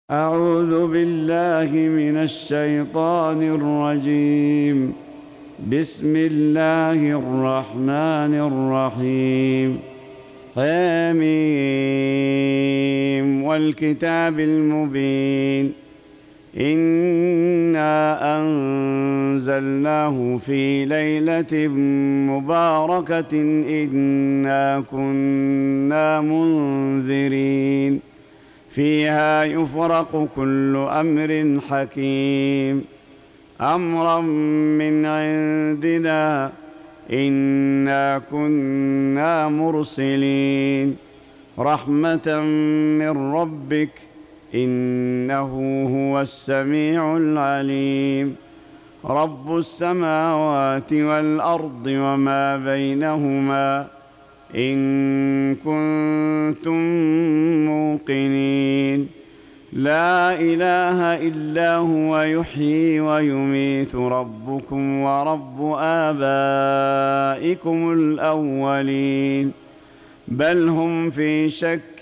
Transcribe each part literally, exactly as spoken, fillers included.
أعوذ بالله من الشيطان الرجيم. بسم الله الرحمن الرحيم. حميم والكتاب المبين. إنا أنزلناه في ليلة مباركة إنا كنا منذرين فيها يفرق كل أمر حكيم أمرا من عندنا إنا كنا مرسلين رحمة من ربك إنه هو السميع العليم رب السماوات والأرض وما بينهما إن كنتم موقنين لا إله إلا هو يحيي ويميت ربكم ورب آبائكم الأولين بل هم في شك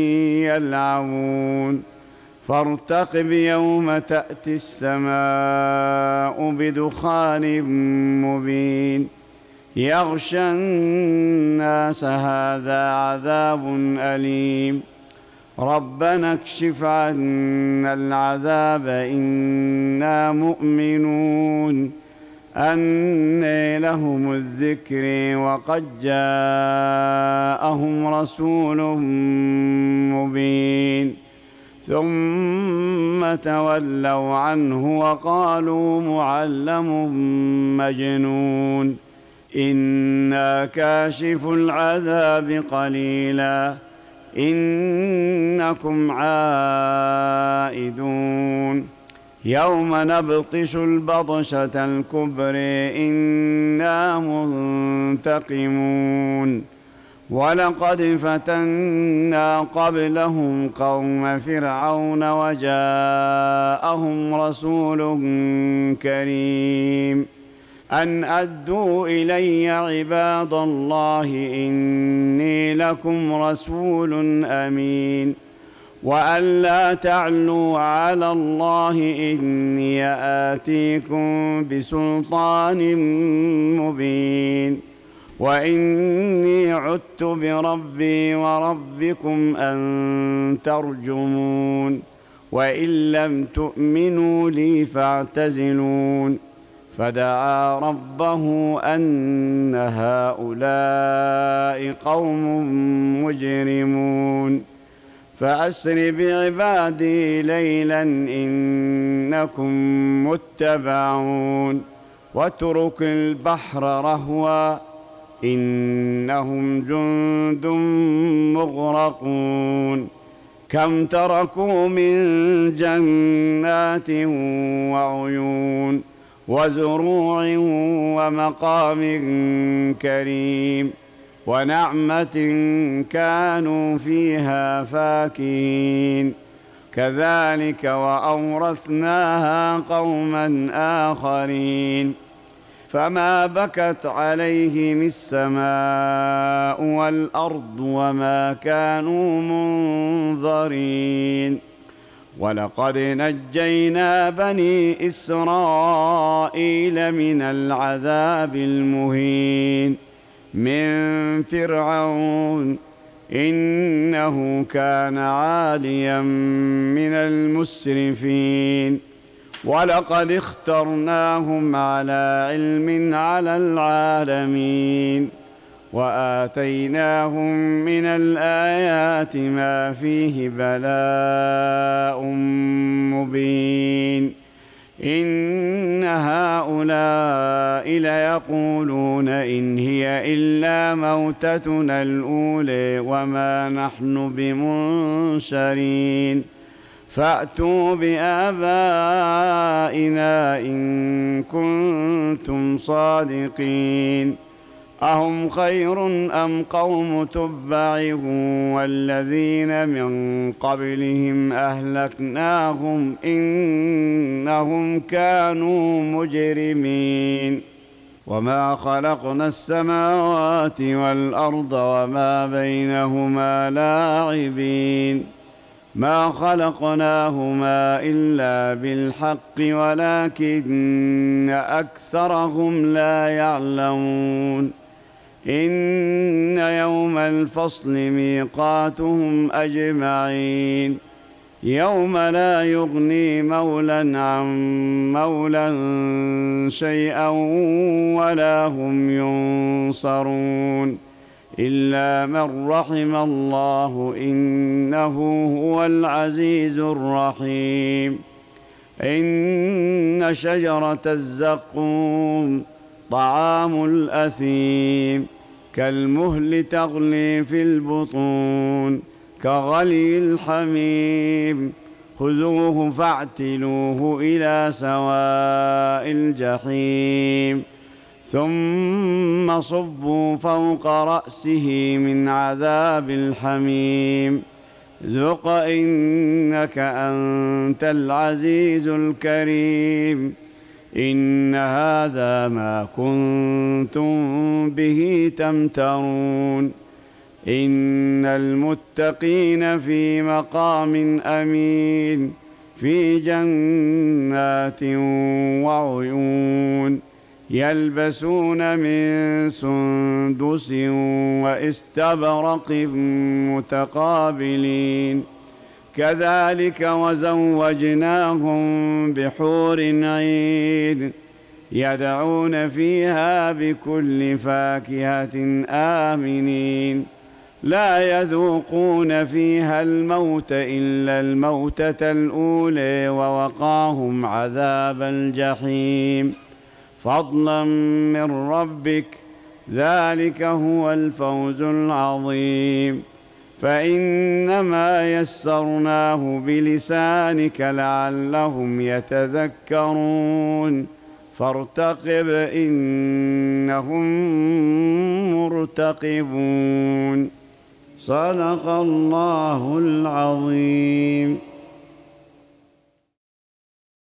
يلعبون فارتقب يوم تأتي السماء بدخان مبين يغشى الناس هذا عذاب أليم ربنا اكشف عنا العذاب إنا مؤمنون أنى لهم الذكر وقد جاءهم رسول مبين ثم تولوا عنه وقالوا معلم مجنون إنا كاشف العذاب قليلا إنكم عائدون يوم نبطش البطشة الكبر إنا منتقمون ولقد فتنا قبلهم قوم فرعون وجاءهم رسول كريم أن أدوا إلي عباد الله إني لكم رسول أمين وأن لا تعلوا على الله إني آتيكم بسلطان مبين وإني عدت بربي وربكم أن ترجمون وإن لم تؤمنوا لي فاعتزلون فدعا ربه أن هؤلاء قوم مجرمون فأسر بعبادي ليلا إنكم متبعون واترك البحر رهوا إنهم جند مغرقون كم تركوا من جنات وعيون وزروع ومقام كريم ونعمة كانوا فيها فاكهين كذلك وأورثناها قوما آخرين فما بكت عليهم السماء والأرض وما كانوا منظرين ولقد نجينا بني إسرائيل من العذاب المهين من فرعون إنه كان عاليا من المسرفين ولقد اخترناهم على علم على العالمين وآتيناهم من الآيات ما فيه بلاء مبين إن هؤلاء ليقولون إن هي إلا موتتنا الأولى وما نحن بمنشرين فأتوا بآبائنا إن كنتم صادقين أهم خير أم قوم تبع والذين من قبلهم أهلكناهم إنهم كانوا مجرمين وما خلقنا السماوات والأرض وما بينهما لاعبين ما خلقناهما إلا بالحق ولكن أكثرهم لا يعلمون إن يوم الفصل ميقاتهم أجمعين يوم لا يغني مولى عن مولى شيئا ولا هم ينصرون إلا من رحم الله إنه هو العزيز الرحيم إن شجرة الزقوم طعام الأثيم كالمهل تغلي في البطون كغلي الحميم خذوه فاعتلوه إلى سواء الجحيم ثم صبوا فوق رأسه من عذاب الحميم ذق إنك أنت العزيز الكريم إن هذا ما كنتم به تمترون إن المتقين في مقام أمين في جنات وعيون يلبسون من سندس واستبرق متقابلين كذلك وزوجناهم بحور عين يدعون فيها بكل فاكهة آمنين لا يذوقون فيها الموت إلا الموتة الأولى ووقاهم عذاب الجحيم فضلا من ربك ذلك هو الفوز العظيم فإنما يسرناه بلسانك لعلهم يتذكرون فارتقب إنهم مرتقبون صدق الله العظيم.